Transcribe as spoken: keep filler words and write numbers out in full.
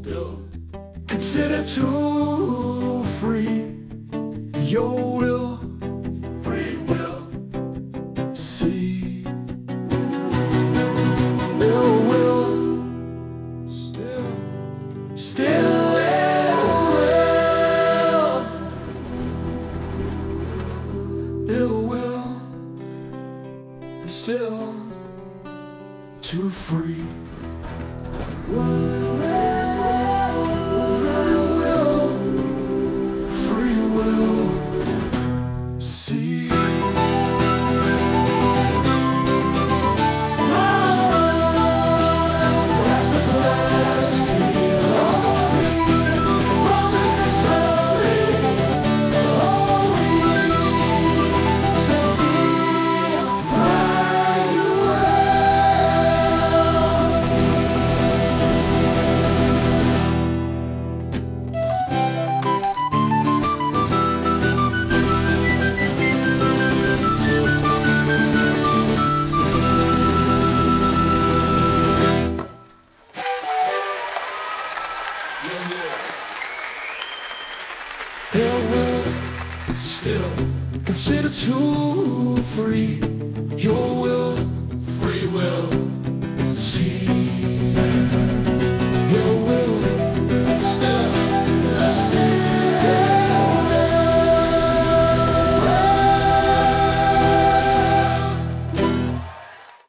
still consider to free your will, free will. See, ill will, still, still ill will, ill will, still too free. Ill will, still consider to free your will, free will.